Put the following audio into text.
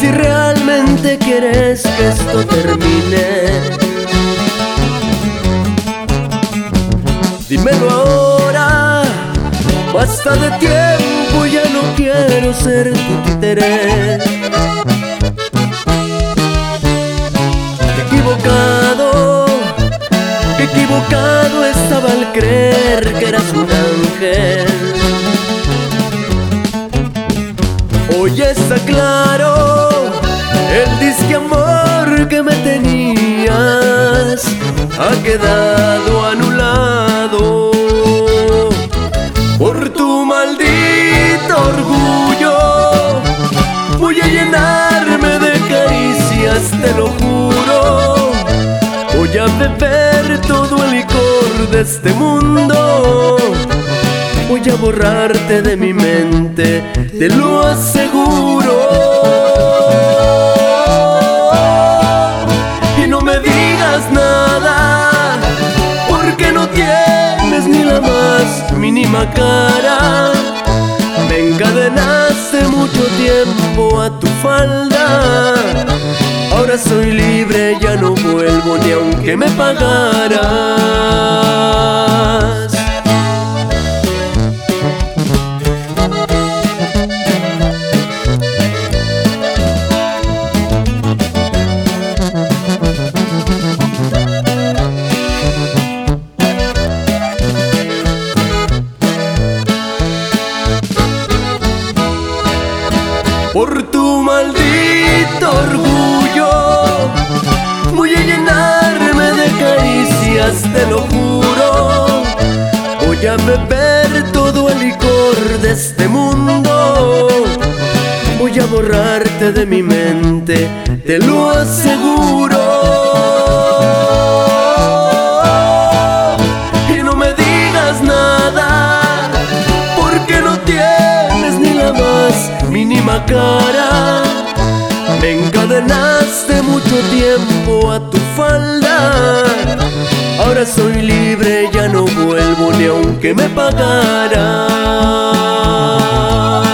si realmente quieres que esto termine. Dímelo ahora, basta de tiempo, ya no quiero ser tu títere. Equivocado estaba al creer que eras un ángel. Hoy está claro, el disque amor que me tenías ha quedado anulado por tu maldito orgullo. Voy a llenarme de caricias, te lo juro. Voy a beber todo el licor de este mundo. Voy a borrarte de mi mente, te lo aseguro. Y no me digas nada, porque no tienes ni la más mínima cara. Me encadenaste mucho tiempo a tu falda. Ahora soy libre, ya no vuelvo ni aunque me pagaras. Por tu maldito orgullo voy a llenarme de caricias, te lo juro. Voy a beber todo el licor de este mundo. Voy a borrarte de mi mente, te lo aseguro. Y no me digas nada, porque no tienes ni la más mínima cara. Me encadenaste mucho tiempo a tu falda. Ahora soy libre, ya no vuelvo ni aunque me pagaras.